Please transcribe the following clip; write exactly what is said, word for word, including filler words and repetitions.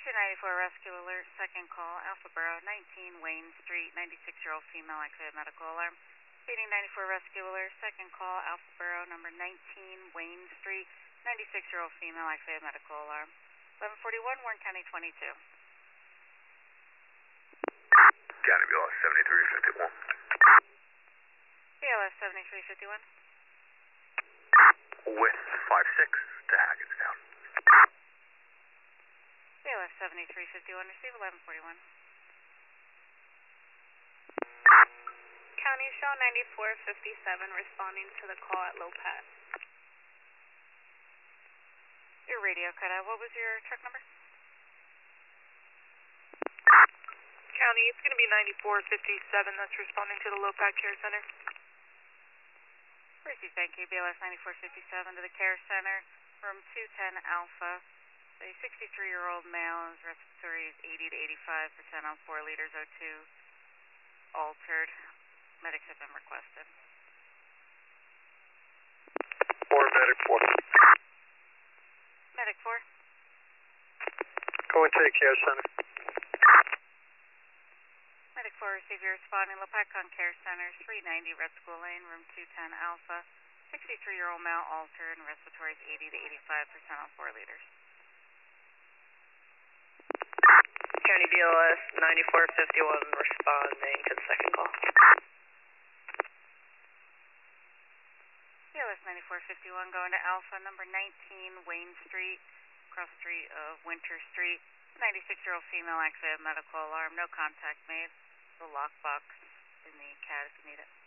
two ninety-four rescue alert, second call, Alpha Borough, nineteen Wayne Street, ninety-six-year-old female activated medical alarm. Speeding ninety-four rescue alert, second call, Alpha Borough, number nineteen Wayne Street, ninety-six-year-old female activated medical alarm. eleven forty-one, Warren County twenty-two. County B L S seventy-three fifty-one. B L S seventy-three fifty-one. With five six to Hackettstown. B L S seventy-three fifty-one, receive eleven forty-one. County Shell ninety-four fifty-seven responding to the call at Lopat. Your radio cut out. What was your truck number? County, it's going to be ninety-four fifty-seven that's responding to the Lopat Care Center. Receive, thank you. B L S ninety-four fifty-seven to the Care Center, room two ten Alpha. A sixty-three-year-old male, his respiratory is eighty to eighty-five percent on four liters O two, altered. Medics have been requested. Four, medic four. Medic four. Go into the Care Center. Medic four, receive your responding. Lopatcon Care Center, three ninety Red School Lane, room two ten Alpha. sixty-three-year-old male, altered, and respiratory is eighty to eighty-five percent on four liters. County B L S ninety-four fifty-one responding to the second call. B L S ninety-four fifty-one going to Alpha, number nineteen Wayne Street, cross street of Winter Street. ninety-six-year-old female activated medical alarm, no contact made. The lockbox in the C A D if you need it.